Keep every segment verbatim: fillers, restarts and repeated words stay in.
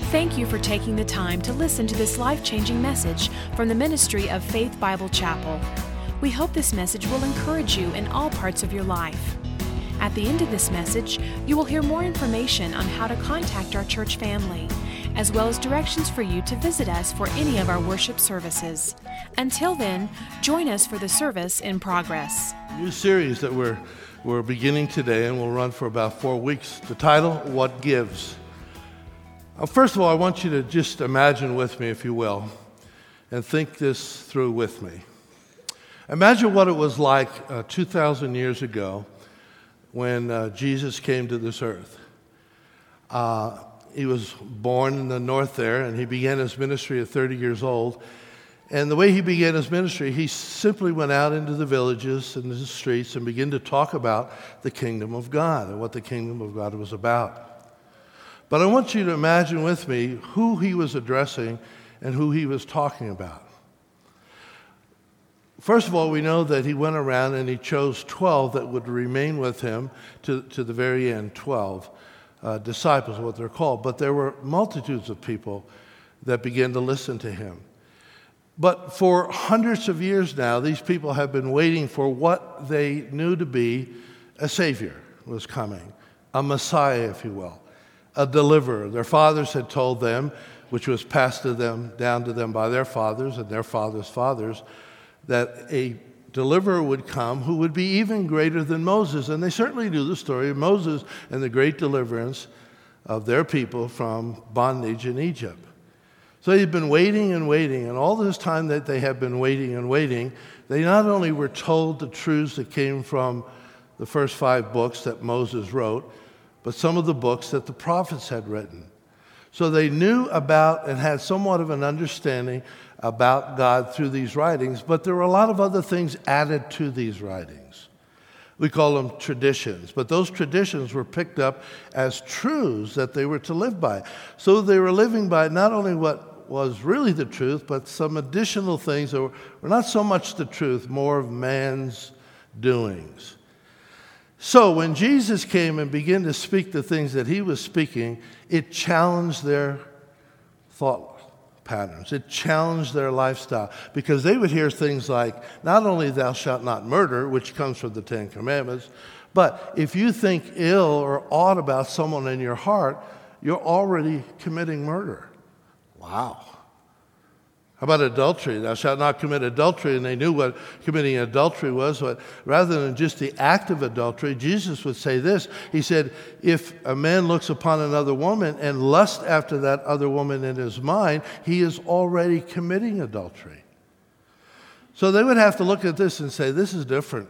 Thank you for taking the time to listen to this life-changing message from the ministry of Faith Bible Chapel. We hope this message will encourage you in all parts of your life. At the end of this message, you will hear more information on how to contact our church family, as well as directions for you to visit us for any of our worship services. Until then, join us for the service in progress. New series that we're we're beginning today and will run for about four weeks. The title, What Gives? Now, first of all, I want you to just imagine with me, if you will, and think this through with me. Imagine what it was like uh, two thousand years ago when uh, Jesus came to this earth. Uh, he was born in the north there, and he began his ministry at thirty years old. And the way he began his ministry, he simply went out into the villages and the streets and began to talk about the kingdom of God and what the kingdom of God was about. But I want you to imagine with me who he was addressing and who he was talking about. First of all, we know that he went around and he chose twelve that would remain with him to, to the very end, twelve uh, disciples, what they're called. But there were multitudes of people that began to listen to him. But for hundreds of years now, these people have been waiting for what they knew to be a Savior was coming, a Messiah, if you will, a deliverer. Their fathers had told them, which was passed to them, down to them by their fathers and their fathers' fathers, that a deliverer would come who would be even greater than Moses. And they certainly knew the story of Moses and the great deliverance of their people from bondage in Egypt. So they've been waiting and waiting, and all this time that they have been waiting and waiting, they not only were told the truths that came from the first five books that Moses wrote, but some of the books that the prophets had written. So they knew about and had somewhat of an understanding about God through these writings, but there were a lot of other things added to these writings. We call them traditions, but those traditions were picked up as truths that they were to live by. So they were living by not only what was really the truth, but some additional things that were, were not so much the truth, more of man's doings. So when Jesus came and began to speak the things that he was speaking, it challenged their thought patterns. It challenged their lifestyle, because they would hear things like, not only thou shalt not murder, which comes from the Ten Commandments, but if you think ill or aught about someone in your heart, you're already committing murder. Wow. How about adultery? Thou shalt not commit adultery. And they knew what committing adultery was. But rather than just the act of adultery, Jesus would say this. He said, if a man looks upon another woman and lusts after that other woman in his mind, he is already committing adultery. So they would have to look at this and say, this is different.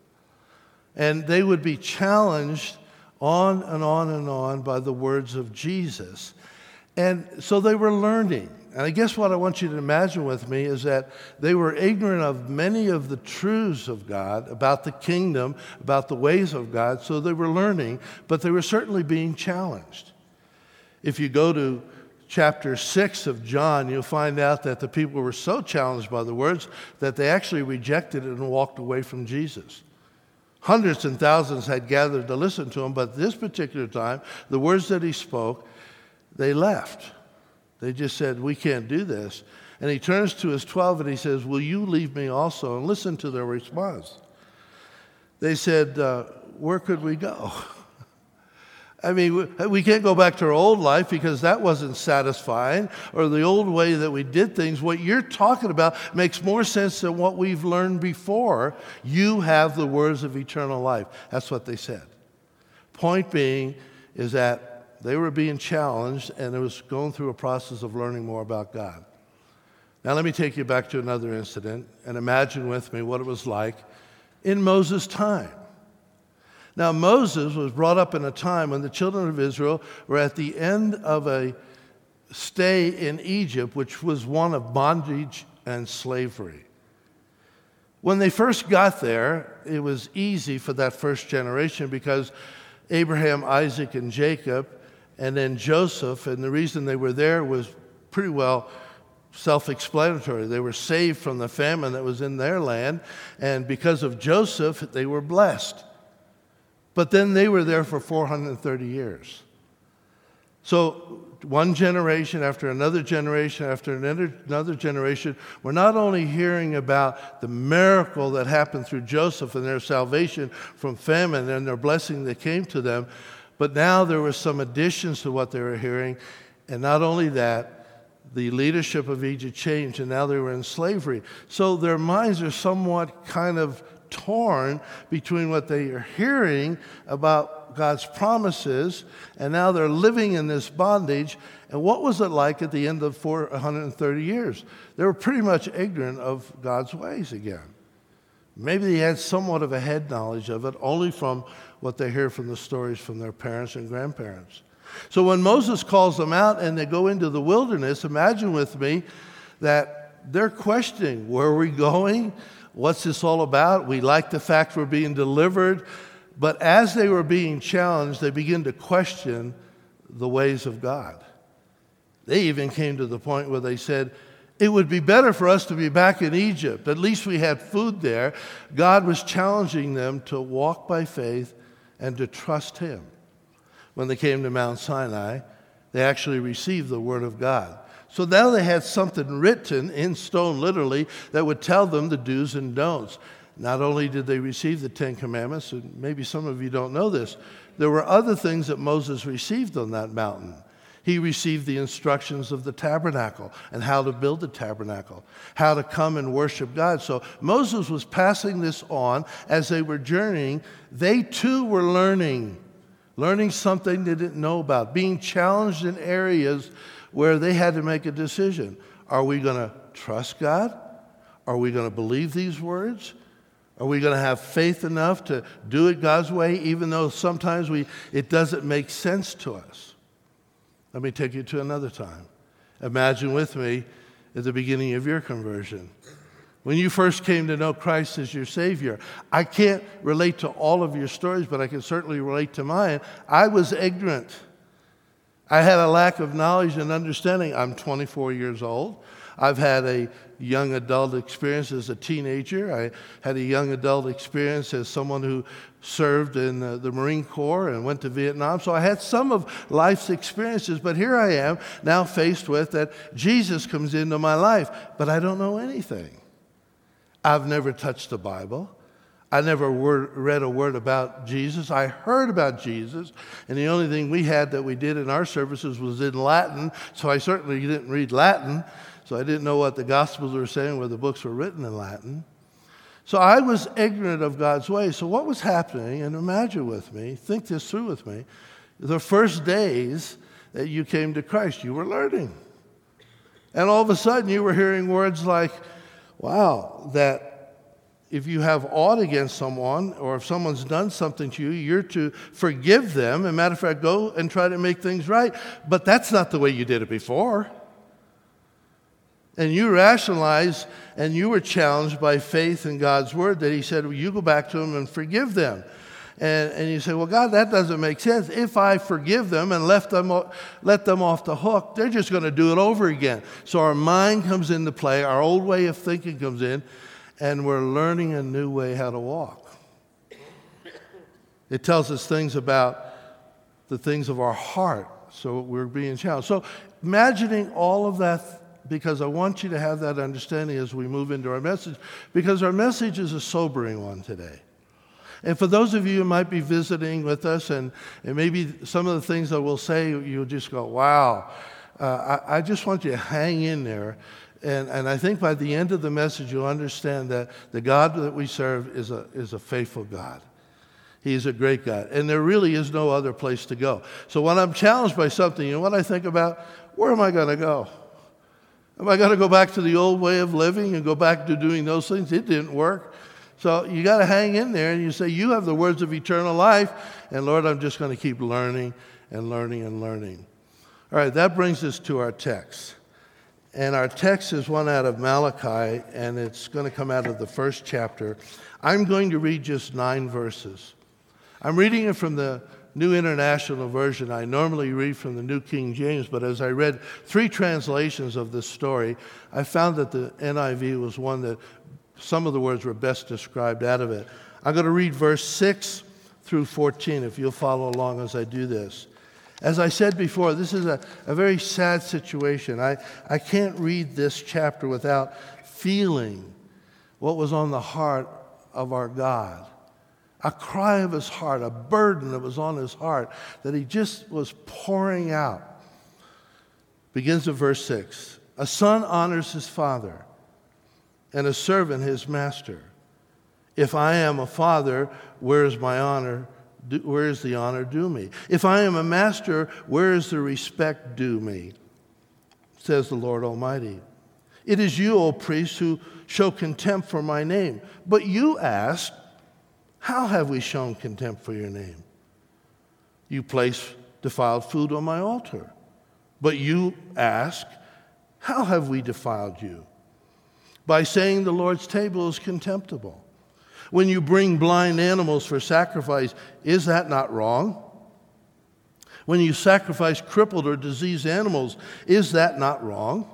And they would be challenged on and on and on by the words of Jesus. And so they were learning. And I guess what I want you to imagine with me is that they were ignorant of many of the truths of God, about the kingdom, about the ways of God. So they were learning, but they were certainly being challenged. If you go to chapter six of John, you'll find out that the people were so challenged by the words that they actually rejected it and walked away from Jesus. Hundreds and thousands had gathered to listen to him, but this particular time, the words that he spoke, they left. They just said, we can't do this. And he turns to his twelve and he says, will you leave me also? And listen to their response. They said, uh, where could we go? I mean, we, we can't go back to our old life because that wasn't satisfying, or the old way that we did things. What you're talking about makes more sense than what we've learned before. You have the words of eternal life. That's what they said. Point being is that they were being challenged, and it was going through a process of learning more about God. Now let me take you back to another incident and imagine with me what it was like in Moses' time. Now Moses was brought up in a time when the children of Israel were at the end of a stay in Egypt, which was one of bondage and slavery. When they first got there, it was easy for that first generation because Abraham, Isaac, and Jacob, and then Joseph, and the reason they were there was pretty well self-explanatory. They were saved from the famine that was in their land, and because of Joseph, they were blessed. But then they were there for four hundred thirty years. So one generation after another generation after another, another generation, we're not only hearing about the miracle that happened through Joseph and their salvation from famine and their blessing that came to them, but now there were some additions to what they were hearing. And not only that, the leadership of Egypt changed, and now they were in slavery. So their minds are somewhat kind of torn between what they are hearing about God's promises, and now they're living in this bondage. And what was it like at the end of four hundred thirty years? They were pretty much ignorant of God's ways again. Maybe they had somewhat of a head knowledge of it, only from what they hear from the stories from their parents and grandparents. So when Moses calls them out and they go into the wilderness, imagine with me that they're questioning, where are we going? What's this all about? We like the fact we're being delivered. But as they were being challenged, they begin to question the ways of God. They even came to the point where they said, it would be better for us to be back in Egypt. At least we had food there. God was challenging them to walk by faith and to trust Him. When they came to Mount Sinai, they actually received the Word of God. So now they had something written in stone, literally, that would tell them the do's and don'ts. Not only did they receive the Ten Commandments, and maybe some of you don't know this, there were other things that Moses received on that mountain. He received the instructions of the tabernacle and how to build the tabernacle, how to come and worship God. So Moses was passing this on as they were journeying. They too were learning, learning something they didn't know about, being challenged in areas where they had to make a decision. Are we going to trust God? Are we going to believe these words? Are we going to have faith enough to do it God's way, even though sometimes we it doesn't make sense to us? Let me take you to another time. Imagine with me at the beginning of your conversion. When you first came to know Christ as your Savior, I can't relate to all of your stories, but I can certainly relate to mine. I was ignorant. I had a lack of knowledge and understanding. I'm twenty-four years old. I've had a young adult experience as a teenager. I had a young adult experience as someone who served in the, the Marine Corps and went to Vietnam. So I had some of life's experiences, but here I am now faced with that Jesus comes into my life, but I don't know anything. I've never touched the Bible. I never word, read a word about Jesus. I heard about Jesus, and the only thing we had that we did in our services was in Latin, so I certainly didn't read Latin, so I didn't know what the Gospels were saying, where the books were written in Latin. So I was ignorant of God's ways. So what was happening, and imagine with me, think this through with me, the first days that you came to Christ, you were learning. And all of a sudden you were hearing words like, wow, that if you have aught against someone, or if someone's done something to you, you're to forgive them. As a matter of fact, go and try to make things right. But that's not the way you did it before. And you rationalized, and you were challenged by faith in God's word that He said, well, you go back to them and forgive them. And, and you say, well, God, that doesn't make sense. If I forgive them and left them, let them off the hook, they're just going to do it over again. So our mind comes into play, our old way of thinking comes in, and we're learning a new way how to walk. It tells us things about the things of our heart, so we're being challenged. So imagining all of that, because I want you to have that understanding as we move into our message, because our message is a sobering one today. And for those of you who might be visiting with us, and, and maybe some of the things that we'll say, you'll just go, wow. Uh, I, I just want you to hang in there. And, and I think by the end of the message, you'll understand that the God that we serve is a, is a faithful God. He's a great God. And there really is no other place to go. So when I'm challenged by something, you know what I think about? Where am I going to go? Am I going to go back to the old way of living and go back to doing those things? It didn't work. So you got to hang in there and you say, you have the words of eternal life. And Lord, I'm just going to keep learning and learning and learning. All right, that brings us to our text. And our text is one out of Malachi, and it's going to come out of the first chapter. I'm going to read just nine verses. I'm reading it from the New International Version. I normally read from the New King James, but as I read three translations of this story, I found that the N I V was one that some of the words were best described out of it. I'm going to read verse six through fourteen, if you'll follow along as I do this. As I said before, this is a, a very sad situation. I, I can't read this chapter without feeling what was on the heart of our God. A cry of his heart, a burden that was on his heart that he just was pouring out. Begins at verse six. A son honors his father, and a servant his master. If I am a father, where is my honor? Do, where is the honor due me? If I am a master, where is the respect due me? Says the Lord Almighty. It is you, O priests, who show contempt for my name. But you ask, how have we shown contempt for your name? You place defiled food on my altar. But you ask, how have we defiled you? By saying the Lord's table is contemptible. When you bring blind animals for sacrifice, is that not wrong? When you sacrifice crippled or diseased animals, is that not wrong?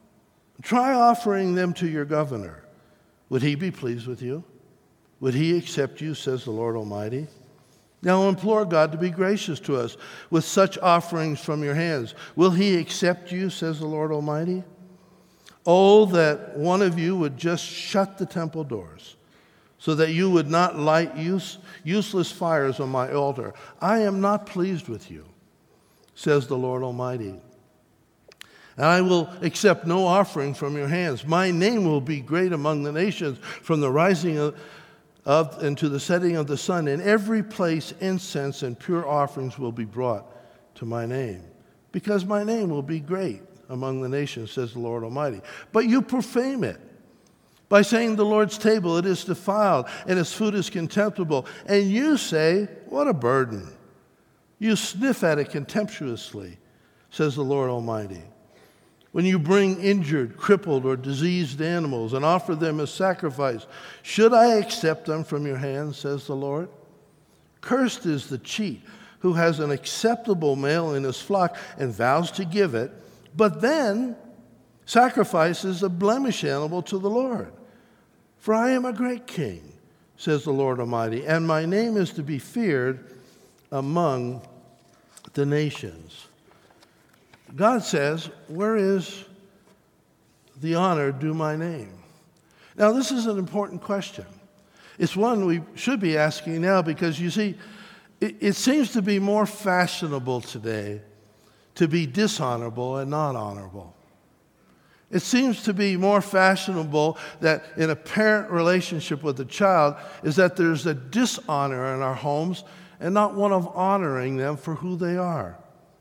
Try offering them to your governor. Would he be pleased with you? Would he accept you, says the Lord Almighty? Now implore God to be gracious to us with such offerings from your hands. Will he accept you, says the Lord Almighty? Oh, that one of you would just shut the temple doors, so that you would not light use, useless fires on my altar. I am not pleased with you, says the Lord Almighty. And I will accept no offering from your hands. My name will be great among the nations, from the rising of Of, and to the setting of the sun. In every place incense and pure offerings will be brought to my name, because my name will be great among the nations, says the Lord Almighty. But you profane it by saying the Lord's table, it is defiled, and its food is contemptible. And you say, what a burden. You sniff at it contemptuously, says the Lord Almighty. When you bring injured, crippled, or diseased animals and offer them as sacrifice, should I accept them from your hands, says the Lord? Cursed is the cheat who has an acceptable male in his flock and vows to give it, but then sacrifices a blemished animal to the Lord. For I am a great king, says the Lord Almighty, and my name is to be feared among the nations. God says, where is the honor due my name? Now, this is an important question. It's one we should be asking now because, you see, it, it seems to be more fashionable today to be dishonorable and not honorable. It seems to be more fashionable that in a parent relationship with a child is that there's a dishonor in our homes and not one of honoring them for who they are.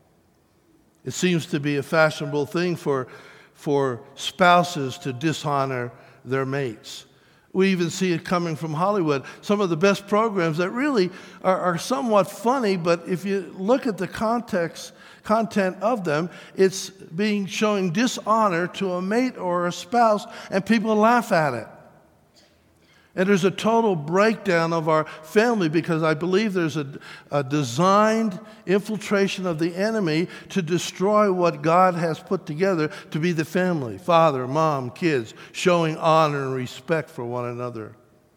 It seems to be a fashionable thing for, for spouses to dishonor their mates. We even see it coming from Hollywood. Some of the best programs that really are, are somewhat funny, but if you look at the context, content of them, it's being showing dishonor to a mate or a spouse, and people laugh at it. And there's a total breakdown of our family because I believe there's a, a designed infiltration of the enemy to destroy what God has put together to be the family, father, mom, kids, showing honor and respect for one another.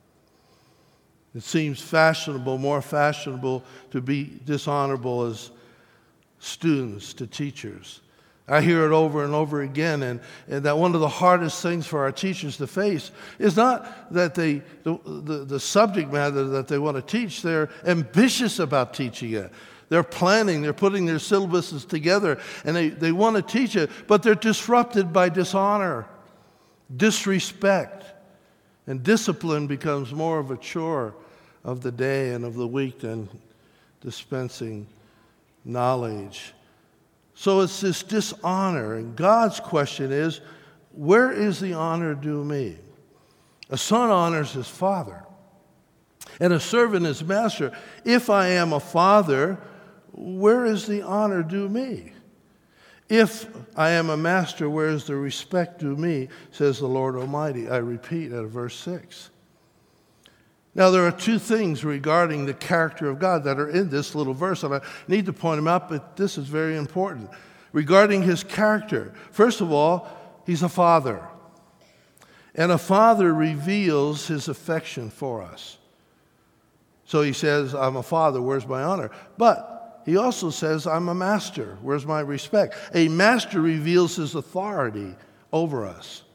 It seems fashionable, more fashionable to be dishonorable as students to teachers. I hear it over and over again, and, and that one of the hardest things for our teachers to face is not that they, the, the, the subject matter that they want to teach, they're ambitious about teaching it. They're planning, they're putting their syllabuses together, and they, they want to teach it, but they're disrupted by dishonor, disrespect, and discipline becomes more of a chore of the day and of the week than dispensing knowledge. So it's this dishonor, and God's question is, where is the honor due me? A son honors his father, and a servant his master. If I am a father, where is the honor due me? If I am a master, where is the respect due me, says the Lord Almighty. I repeat at verse six. Now, there are two things regarding the character of God that are in this little verse, and I need to point them out, but this is very important. Regarding his character, first of all, he's a father. And a father reveals his affection for us. So he says, I'm a father, where's my honor? But he also says, I'm a master. Where's my respect? A master reveals his authority over us.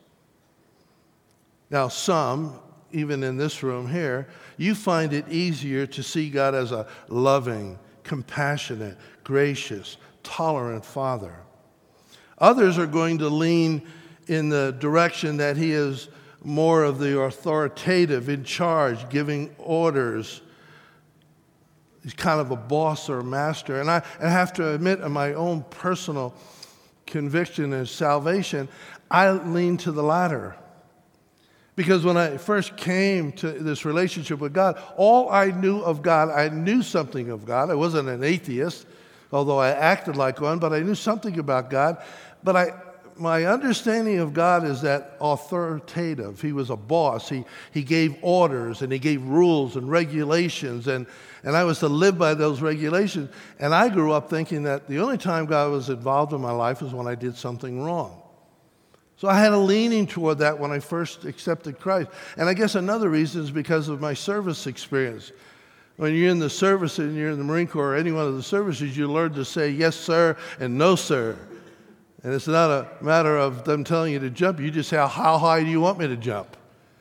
Now, some, even in this room here, you find it easier to see God as a loving, compassionate, gracious, tolerant Father. Others are going to lean in the direction that he is more of the authoritative, in charge, giving orders. He's kind of a boss or a master. And I, I have to admit, in my own personal conviction and salvation, I lean to the latter. Because when I first came to this relationship with God, all I knew of God, I knew something of God. I wasn't an atheist, although I acted like one, but I knew something about God. But I, my understanding of God is that authoritative. He was a boss. He, he gave orders, and he gave rules and regulations, and, and I was to live by those regulations. And I grew up thinking that the only time God was involved in my life was when I did something wrong. So I had a leaning toward that when I first accepted Christ. And I guess another reason is because of my service experience. When you're in the service and you're in the Marine Corps or any one of the services, you learn to say yes, sir, and no, sir. And it's not a matter of them telling you to jump. You just say, how high do you want me to jump?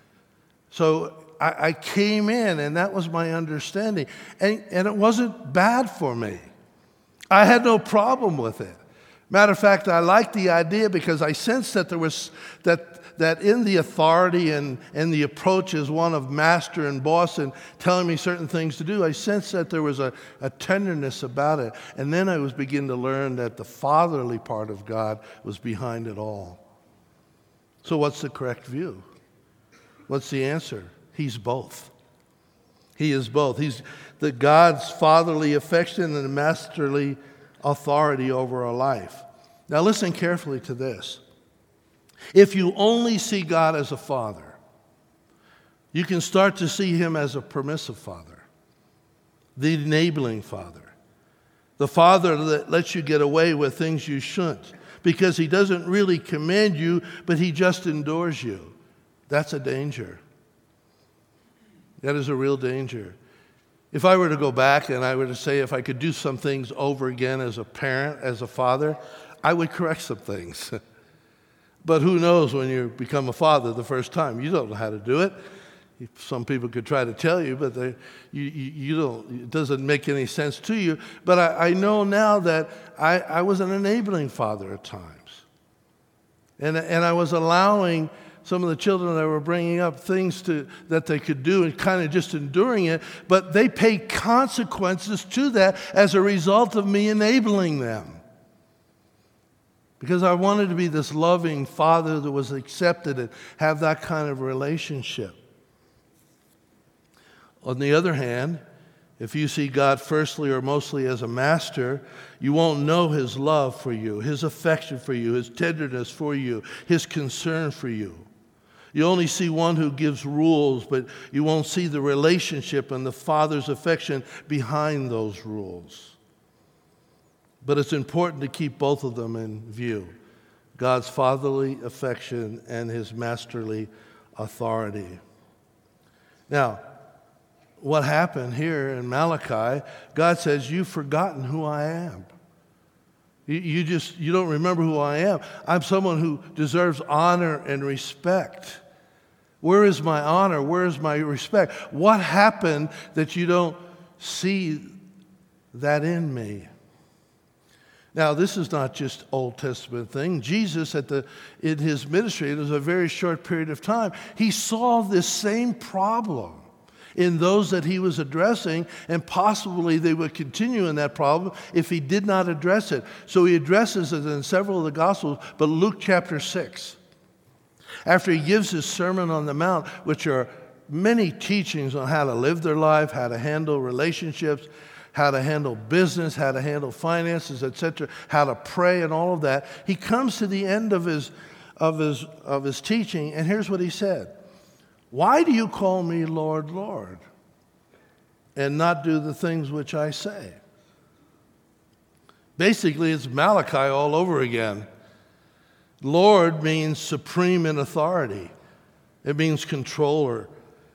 So I, I came in, and that was my understanding. And, and it wasn't bad for me. I had no problem with it. Matter of fact, I liked the idea because I sensed that there was that that in the authority and, and the approach as one of master and boss and telling me certain things to do, I sensed that there was a, a tenderness about it. And then I was beginning to learn that the fatherly part of God was behind it all. So what's the correct view? What's the answer? He's both. He is both. He's the God's fatherly affection and the masterly authority over our life. Now listen carefully to this. If you only see God as a father, you can start to see him as a permissive father, the enabling father, the father that lets you get away with things you shouldn't because he doesn't really command you, but he just endures you. That's a danger. That is a real danger. If I were to go back and I were to say if I could do some things over again as a parent, as a father, I would correct some things. But who knows when you become a father the first time? You don't know how to do it. Some people could try to tell you, but they, you, you, you don't. It doesn't make any sense to you. But I, I know now that I, I was an enabling father at times. And, and I was allowing some of the children that were bringing up things to, that they could do and kind of just enduring it, but they paid consequences to that as a result of me enabling them. Because I wanted to be this loving father that was accepted and have that kind of relationship. On the other hand, if you see God firstly or mostly as a master, you won't know his love for you, his affection for you, his tenderness for you, his concern for you. You only see one who gives rules, but you won't see the relationship and the Father's affection behind those rules. But it's important to keep both of them in view, God's fatherly affection and his masterly authority. Now, what happened here in Malachi, God says, you've forgotten who I am. You, you just, you don't remember who I am. I'm someone who deserves honor and respect. Where is my honor? Where is my respect? What happened that you don't see that in me? Now, this is not just Old Testament thing. Jesus, at the in his ministry, it was a very short period of time, he saw this same problem in those that he was addressing, and possibly they would continue in that problem if he did not address it. So he addresses it in several of the Gospels, but Luke chapter six. After he gives his Sermon on the Mount, which are many teachings on how to live their life, how to handle relationships, how to handle business, how to handle finances, et cetera, how to pray and all of that, he comes to the end of his, of his, of his teaching, and here's what he said. Why do you call me Lord, Lord, and not do the things which I say? Basically, it's Malachi all over again. Lord means supreme in authority. It means controller.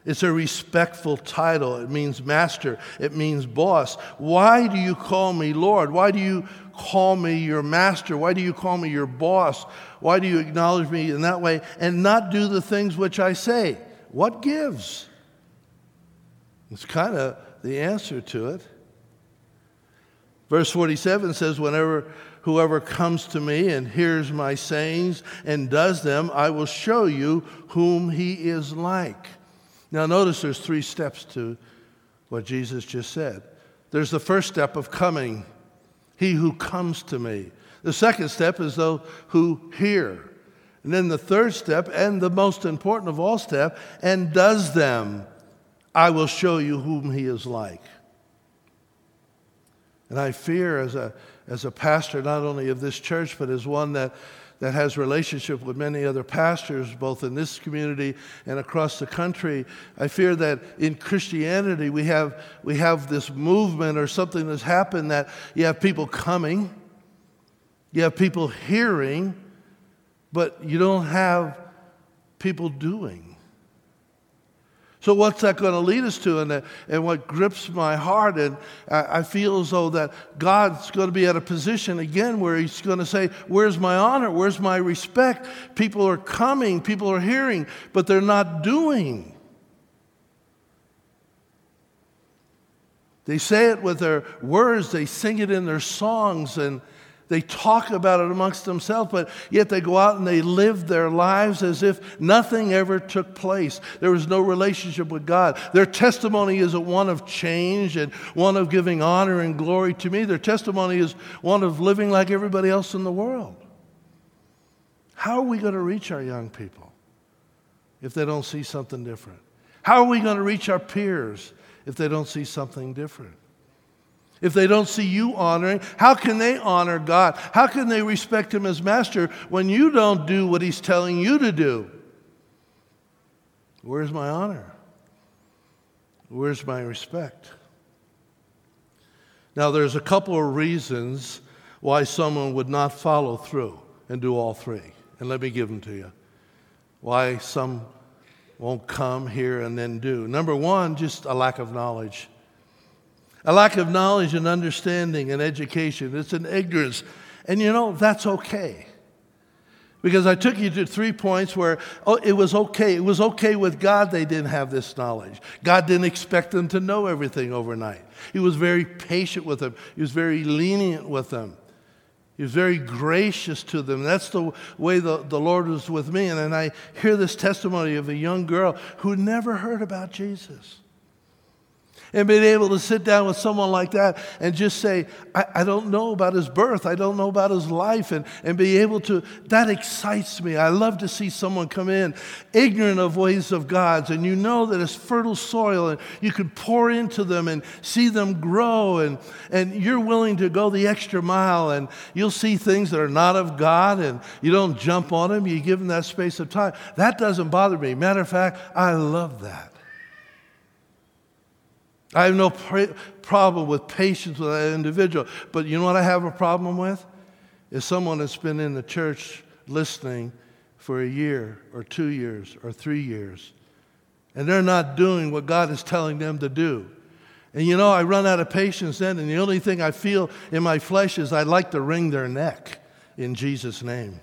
It's a respectful title. It means master. It means boss. Why do you call me Lord? Why do you call me your master? Why do you call me your boss? Why do you acknowledge me in that way and not do the things which I say? What gives? It's kind of the answer to it. Verse forty-seven says, whenever whoever comes to me and hears my sayings and does them, I will show you whom he is like. Now notice there's three steps to what Jesus just said. There's the first step of coming, he who comes to me. The second step is those who hear. And then the third step, and the most important of all step, and does them, I will show you whom he is like. And I fear as a as a pastor, not only of this church, but as one that that has relationship with many other pastors, both in this community and across the country, I fear that in Christianity we have we have this movement or something that's happened that you have people coming, you have people hearing, but you don't have people doing. So what's that going to lead us to? And, uh, and what grips my heart, and I, I feel as though that God's going to be at a position again where he's going to say, where's my honor? Where's my respect? People are coming, people are hearing, but they're not doing. They say it with their words, they sing it in their songs, and they talk about it amongst themselves, but yet they go out and they live their lives as if nothing ever took place. There was no relationship with God. Their testimony isn't one of change and one of giving honor and glory to me. Their testimony is one of living like everybody else in the world. How are we going to reach our young people if they don't see something different? How are we going to reach our peers if they don't see something different? If they don't see you honoring, how can they honor God? How can they respect him as master when you don't do what he's telling you to do? Where's my honor? Where's my respect? Now, there's a couple of reasons why someone would not follow through and do all three. And let me give them to you. Why some won't come, hear, and then do. Number one, just a lack of knowledge. A lack of knowledge and understanding and education. It's an ignorance. And you know, that's okay. Because I took you to three points where oh, it was okay. It was okay with God they didn't have this knowledge. God didn't expect them to know everything overnight. He was very patient with them. He was very lenient with them. He was very gracious to them. That's the way the, the Lord was with me. And then I hear this testimony of a young girl who never heard about Jesus. And being able to sit down with someone like that and just say, I, I don't know about his birth. I don't know about his life. And, and be able to, that excites me. I love to see someone come in ignorant of ways of God's. And you know that it's fertile soil and you can pour into them and see them grow. And, and you're willing to go the extra mile. And you'll see things that are not of God. And you don't jump on them. You give them that space of time. That doesn't bother me. Matter of fact, I love that. I have no pr- problem with patience with that individual. But you know what I have a problem with? Is someone that's been in the church listening for a year or two years or three years. And they're not doing what God is telling them to do. And you know, I run out of patience then. And the only thing I feel in my flesh is I'd like to wring their neck in Jesus' name.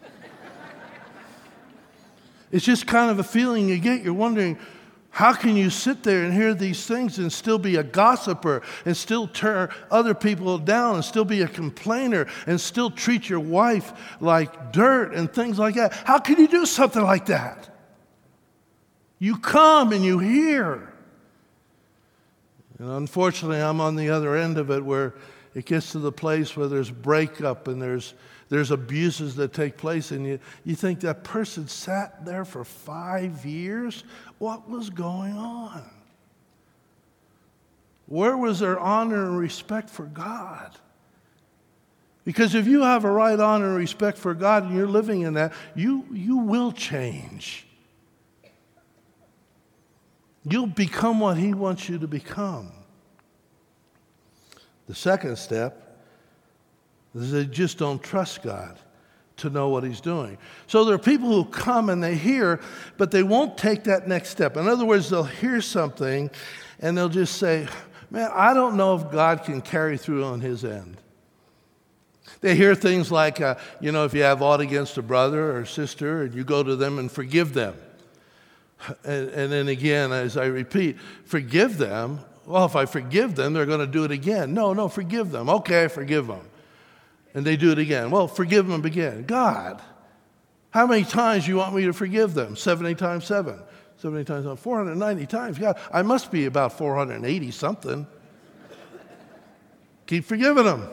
It's just kind of a feeling you get. You're wondering, how can you sit there and hear these things and still be a gossiper and still tear other people down and still be a complainer and still treat your wife like dirt and things like that? How can you do something like that? You come and you hear. And unfortunately, I'm on the other end of it where it gets to the place where there's breakup and there's there's abuses that take place, and you, you think that person sat there for five years? What was going on? Where was their honor and respect for God? Because if you have a right honor and respect for God and you're living in that, you, you will change. You'll become what he wants you to become. The second step is they just don't trust God. to know what he's doing. So there are people who come and they hear, but they won't take that next step. In other words, they'll hear something and they'll just say, man, I don't know if God can carry through on his end. They hear things like, uh, you know, if you have aught against a brother or sister, and you go to them and forgive them. And, and then again, as I repeat, forgive them. Well, if I forgive them, they're going to do it again. No, no, forgive them. Okay, forgive them. And they do it again. Well, forgive them again. God, how many times do you want me to forgive them? seventy times seven. seventy times seven. four hundred ninety times. God, I must be about four hundred eighty something. Keep forgiving them.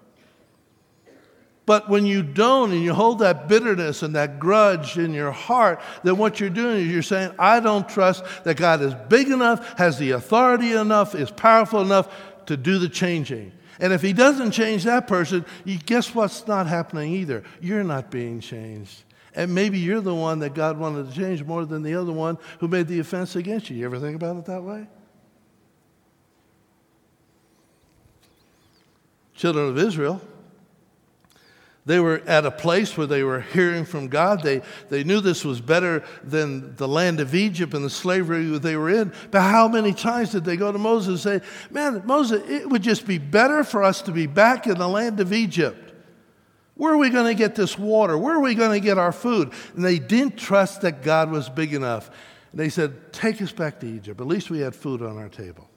But when you don't and you hold that bitterness and that grudge in your heart, then what you're doing is you're saying, I don't trust that God is big enough, has the authority enough, is powerful enough to do the changing. And if he doesn't change that person, you, guess what's not happening either? You're not being changed. And maybe you're the one that God wanted to change more than the other one who made the offense against you. You ever think about it that way? Children of Israel, they were at a place where they were hearing from God. They, they knew this was better than the land of Egypt and the slavery that they were in. But how many times did they go to Moses and say, man, Moses, it would just be better for us to be back in the land of Egypt. Where are we going to get this water? Where are we going to get our food? And they didn't trust that God was big enough. And they said, take us back to Egypt. At least we had food on our table.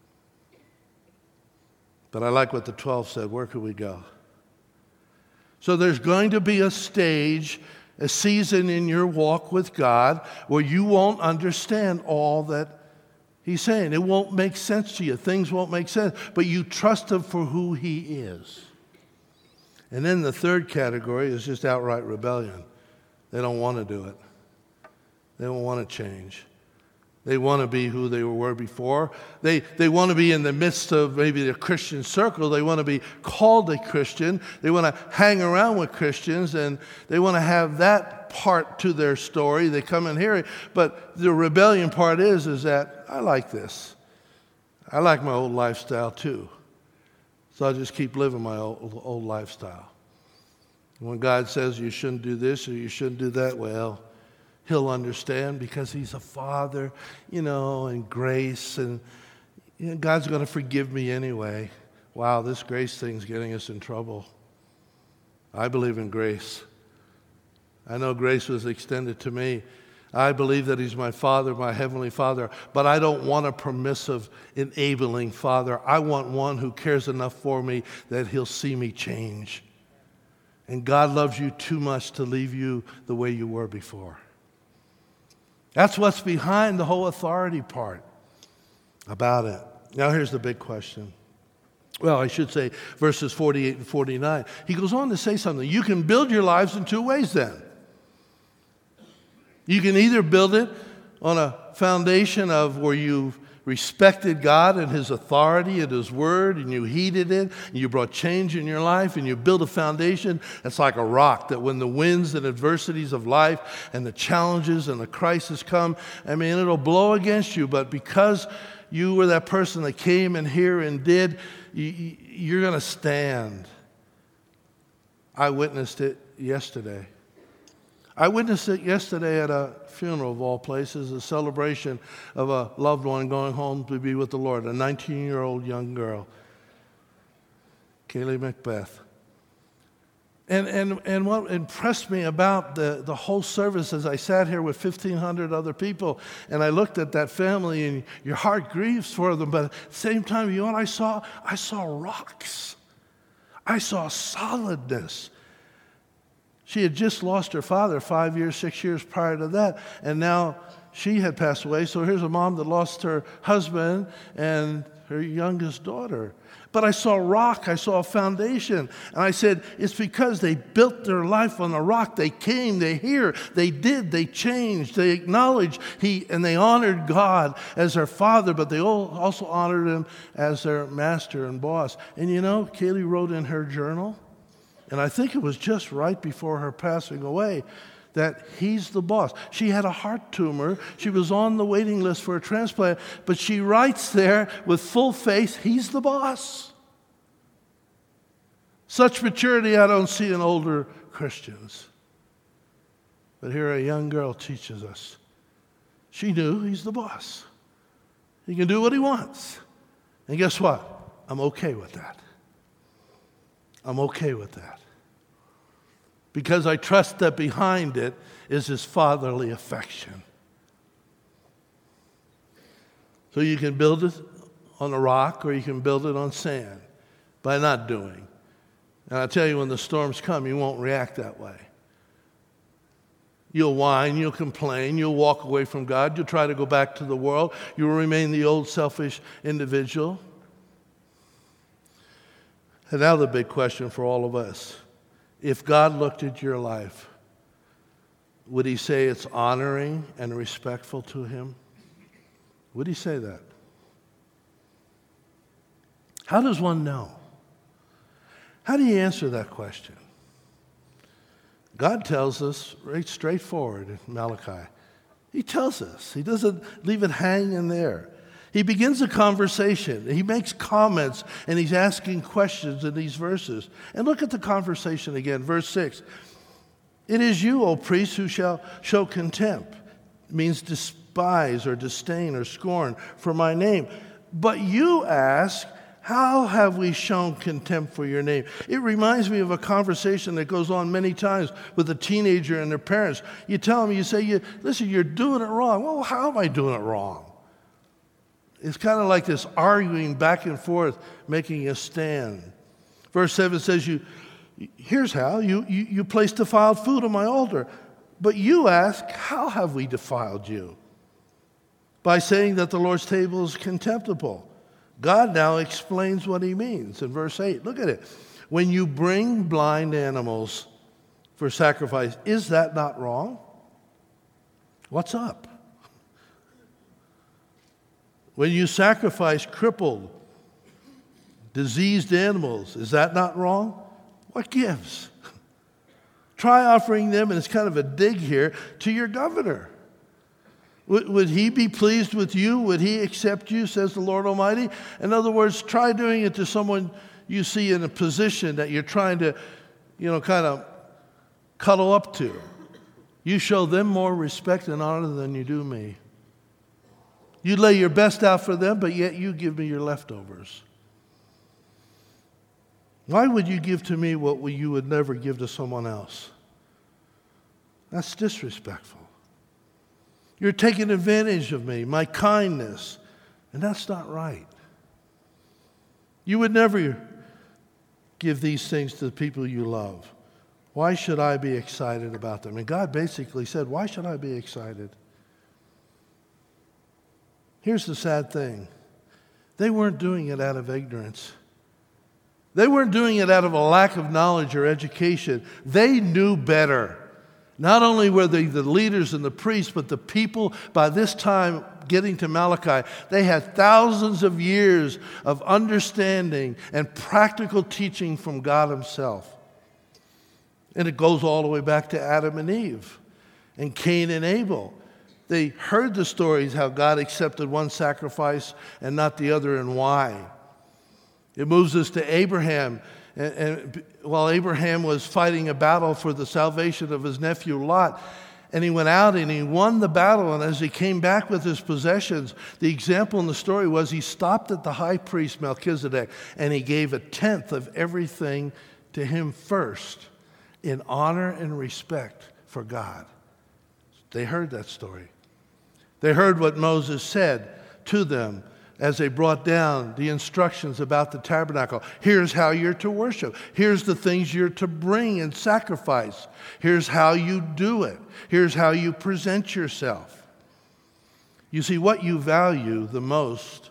But I like what the twelve said. Where could we go? So there's going to be a stage, a season in your walk with God where you won't understand all that he's saying. It won't make sense to you. Things won't make sense. But you trust him for who he is. And then the third category is just outright rebellion. They don't want to do it. They don't want to change. They want to be who they were before. They, they want to be in the midst of maybe a Christian circle. They want to be called a Christian. They want to hang around with Christians, and they want to have that part to their story. They come and hear it. But the rebellion part is, is that I like this. I like my old lifestyle too. So I'll just keep living my old, old lifestyle. When God says you shouldn't do this or you shouldn't do that, well, he'll understand because he's a father, you know, and grace, and you know, God's going to forgive me anyway. Wow, this grace thing's getting us in trouble. I believe in grace. I know grace was extended to me. I believe that he's my father, my heavenly father, but I don't want a permissive, enabling father. I want one who cares enough for me that he'll see me change. And God loves you too much to leave you the way you were before. That's what's behind the whole authority part about it. Now here's the big question. Well, I should say verses forty-eight and forty-nine. He goes on to say something. You can build your lives in two ways then. You can either build it on a foundation of where you've respected God and his authority and his word, and you heeded it, and you brought change in your life, and you build a foundation that's like a rock that when the winds and adversities of life and the challenges and the crisis come, I mean, it'll blow against you, but because you were that person that came and here and did, you, you're going to stand. I witnessed it yesterday. I witnessed it yesterday at a funeral of all places, a celebration of a loved one going home to be with the Lord, a nineteen-year-old young girl, Kaylee Macbeth. And, and, and what impressed me about the, the whole service as I sat here with fifteen hundred other people and I looked at that family and your heart grieves for them, but at the same time, you know what I saw? I saw rocks. I saw solidness. She had just lost her father five years, six years prior to that, and now she had passed away. So here's a mom that lost her husband and her youngest daughter. But I saw a rock, I saw a foundation, and I said, it's because they built their life on a rock. They came, they hear, they did, they changed, they acknowledged, he, and they honored God as their father, but they also honored him as their master and boss. And you know, Kaylee wrote in her journal, and I think it was just right before her passing away, that he's the boss. She had a heart tumor. She was on the waiting list for a transplant, but she writes there with full face, he's the boss. Such maturity I don't see in older Christians. But here a young girl teaches us. She knew he's the boss. He can do what he wants. And guess what? I'm okay with that. I'm okay with that. Because I trust that behind it is his fatherly affection. So you can build it on a rock or you can build it on sand by not doing. And I tell you, when the storms come, you won't react that way. You'll whine, you'll complain, you'll walk away from God, you'll try to go back to the world, you'll remain the old selfish individual. And now the big question for all of us. If God looked at your life, would he say it's honoring and respectful to him? Would he say that? How does one know? How do you answer that question? God tells us right straightforward in Malachi. He tells us. He doesn't leave it hanging there. He begins a conversation. He makes comments, and he's asking questions in these verses. And look at the conversation again, verse six. It is you, O priests, who shall show contempt. It means despise or disdain or scorn for my name. But you ask, how have we shown contempt for your name? It reminds me of a conversation that goes on many times with a teenager and their parents. You tell them, you say, you, listen, you're doing it wrong. Well, how am I doing it wrong? It's kind of like this arguing back and forth, making a stand. Verse seven says, "You, here's how. You, you, you place defiled food on my altar. But you ask, how have we defiled you? By saying that the Lord's table is contemptible." God now explains what he means in verse eight. Look at it. When you bring blind animals for sacrifice, is that not wrong? What's up? When you sacrifice crippled, diseased animals, is that not wrong? What gives? Try offering them, and it's kind of a dig here, to your governor. Would, would he be pleased with you? Would he accept you, says the Lord Almighty? In other words, try doing it to someone you see in a position that you're trying to, you know, kind of cuddle up to. You show them more respect and honor than you do me. You lay your best out for them, but yet you give me your leftovers. Why would you give to me what you would never give to someone else? That's disrespectful. You're taking advantage of me, my kindness, and that's not right. You would never give these things to the people you love. Why should I be excited about them? And God basically said, why should I be excited? Here's the sad thing. They weren't doing it out of ignorance. They weren't doing it out of a lack of knowledge or education. They knew better. Not only were they the leaders and the priests, but the people by this time getting to Malachi, they had thousands of years of understanding and practical teaching from God himself. And it goes all the way back to Adam and Eve and Cain and Abel. They heard the stories how God accepted one sacrifice and not the other, and why. It moves us to Abraham. And, and while Abraham was fighting a battle for the salvation of his nephew Lot, and he went out and he won the battle, and as he came back with his possessions, the example in the story was he stopped at the high priest Melchizedek and he gave a tenth of everything to him first in honor and respect for God. They heard that story. They heard what Moses said to them as they brought down the instructions about the tabernacle. Here's how you're to worship. Here's the things you're to bring and sacrifice. Here's how you do it. Here's how you present yourself. You see, what you value the most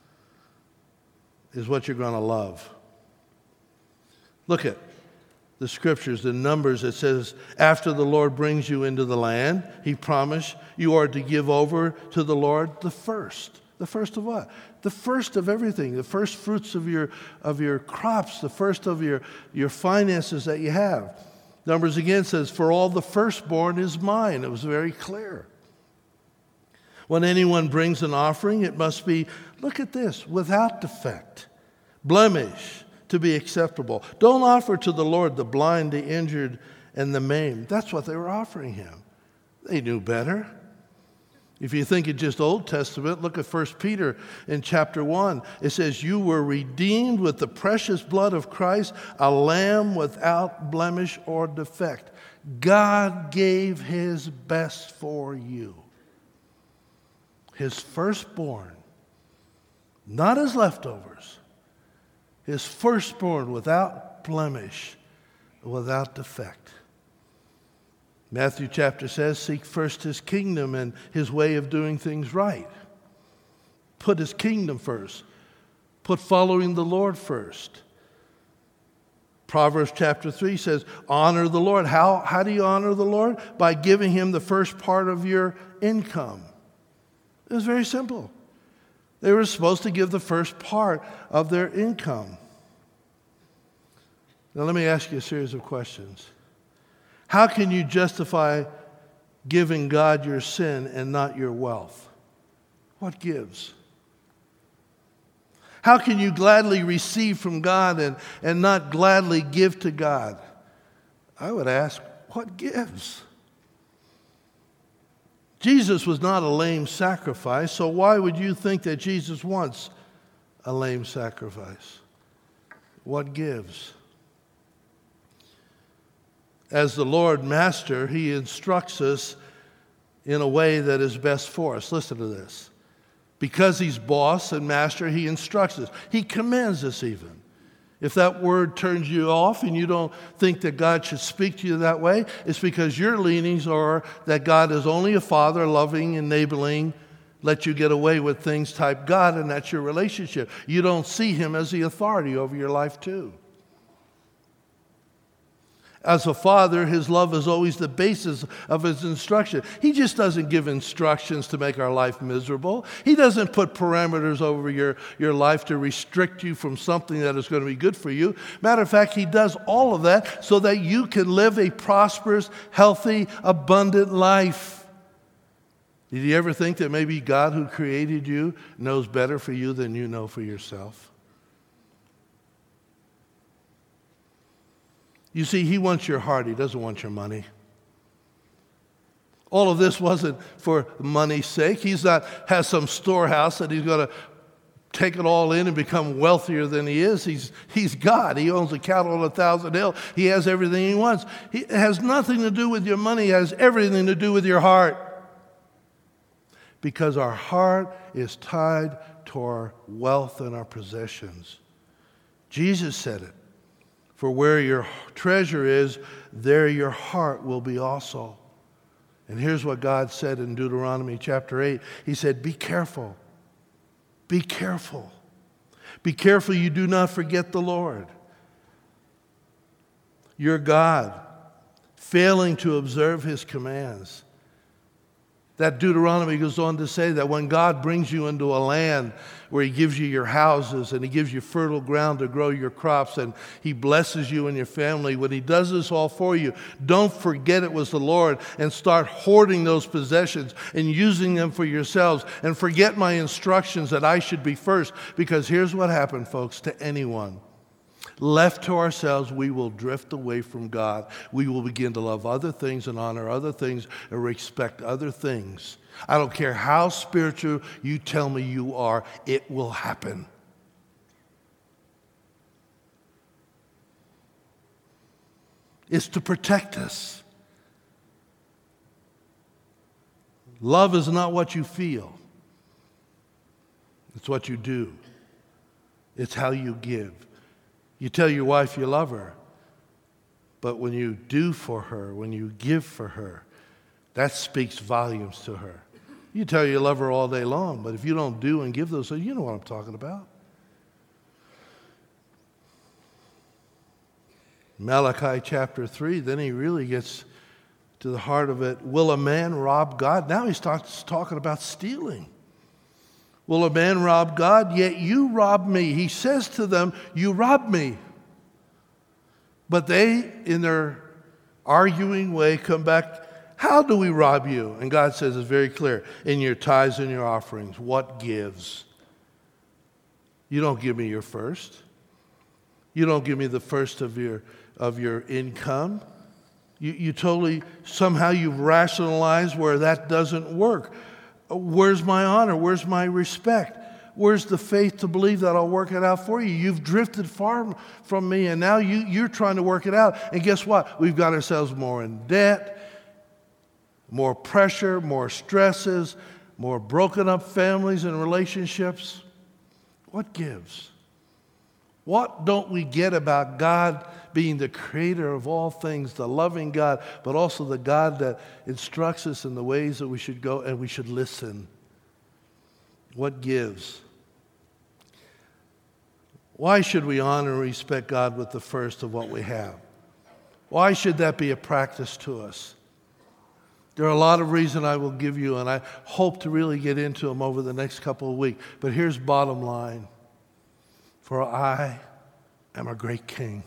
is what you're going to love. Look at the scriptures, the Numbers. It says, after the Lord brings you into the land, he promised you are to give over to the Lord the first. The first of what? The first of everything. The first fruits of your of your crops. The first of your, your finances that you have. Numbers again says, for all the firstborn is mine. It was very clear. When anyone brings an offering, it must be, look at this, without defect, blemish, to be acceptable. Don't offer to the Lord the blind, the injured, and the maimed. That's what they were offering him. They knew better. If you think it's just Old Testament, look at First Peter in chapter one. It says, you were redeemed with the precious blood of Christ, a lamb without blemish or defect. God gave his best for you. His firstborn, not his leftovers. His firstborn without blemish, without defect. Matthew chapter says, seek first his kingdom and his way of doing things right. Put his kingdom first. Put following the Lord first. Proverbs chapter three says, honor the Lord. How, how do you honor the Lord? By giving him the first part of your income. It was very simple. They were supposed to give the first part of their income. Now let me ask you a series of questions. How can you justify giving God your sin and not your wealth? What gives? How can you gladly receive from God and, and not gladly give to God? I would ask, what gives? Jesus was not a lame sacrifice, so why would you think that Jesus wants a lame sacrifice? What gives? As the Lord Master, he instructs us in a way that is best for us. Listen to this. Because he's boss and master, he instructs us. He commands us even. If that word turns you off and you don't think that God should speak to you that way, it's because your leanings are that God is only a father, loving, enabling, let you get away with things type God, and that's your relationship. You don't see him as the authority over your life too. As a father, his love is always the basis of his instruction. He just doesn't give instructions to make our life miserable. He doesn't put parameters over your, your life to restrict you from something that is going to be good for you. Matter of fact, he does all of that so that you can live a prosperous, healthy, abundant life. Did you ever think that maybe God who created you knows better for you than you know for yourself? You see, he wants your heart. He doesn't want your money. All of this wasn't for money's sake. He's not has some storehouse that he's going to take it all in and become wealthier than he is. He's, he's God. He owns the cattle on a thousand hills. He has everything he wants. He, it has nothing to do with your money. It has everything to do with your heart. Because our heart is tied to our wealth and our possessions. Jesus said it. For where your treasure is, there your heart will be also. And here's what God said in Deuteronomy chapter eight. He said, be careful. Be careful. Be careful you do not forget the Lord, your God, failing to observe his commands. That Deuteronomy goes on to say that when God brings you into a land where he gives you your houses and he gives you fertile ground to grow your crops and he blesses you and your family, when he does this all for you, don't forget it was the Lord and start hoarding those possessions and using them for yourselves and forget my instructions that I should be first. Because here's what happened, folks, to anyone. Left to ourselves, we will drift away from God. We will begin to love other things and honor other things and respect other things. I don't care how spiritual you tell me you are, it will happen. It's to protect us. Love is not what you feel. It's what you do. It's how you give. You tell your wife you love her, but when you do for her, when you give for her, that speaks volumes to her. You tell her you love her all day long, but if you don't do and give those, so you know what I'm talking about. Malachi chapter three, then he really gets to the heart of it. Will a man rob God? Now he starts talking about stealing. Will a man rob God? Yet you rob me. He says to them, you rob me. But they, in their arguing way, come back, how do we rob you? And God says it's very clear, in your tithes and your offerings. What gives? You don't give me your first. You don't give me the first of your, of your income. You, you totally, somehow you've rationalized where that doesn't work. Where's my honor? Where's my respect? Where's the faith to believe that I'll work it out for you? You've drifted far from me, and now you, you're trying to work it out. And guess what? We've got ourselves more in debt, more pressure, more stresses, more broken up families and relationships. What gives? What don't we get about God being the creator of all things, the loving God, but also the God that instructs us in the ways that we should go and we should listen? What gives? Why should we honor and respect God with the first of what we have? Why should that be a practice to us? There are a lot of reasons I will give you, and I hope to really get into them over the next couple of weeks. But here's bottom line. For I am a great king.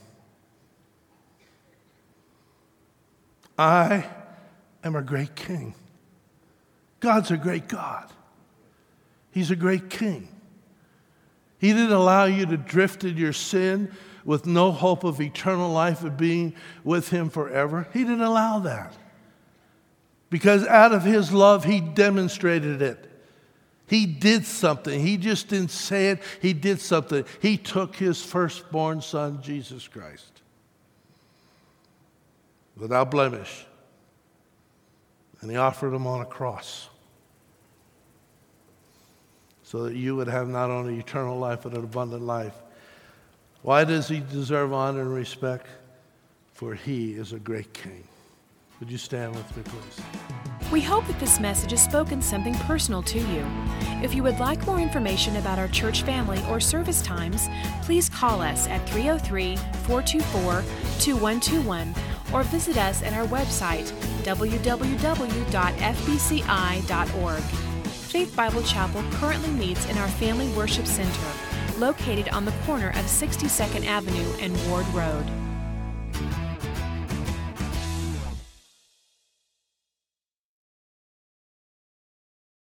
I am a great king. God's a great God. He's a great king. He didn't allow you to drift in your sin with no hope of eternal life of being with him forever. He didn't allow that. Because out of his love, he demonstrated it. He did something. He just didn't say it. He did something. He took his firstborn son, Jesus Christ, without blemish, and he offered him on a cross so that you would have not only eternal life, but an abundant life. Why does he deserve honor and respect? For he is a great king. Would you stand with me, please? We hope that this message has spoken something personal to you. If you would like more information about our church family or service times, please call us at three oh three, four two four, two one two one or visit us at our website, w w w dot f b c i dot org. Faith Bible Chapel currently meets in our Family Worship Center, located on the corner of sixty-second Avenue and Ward Road.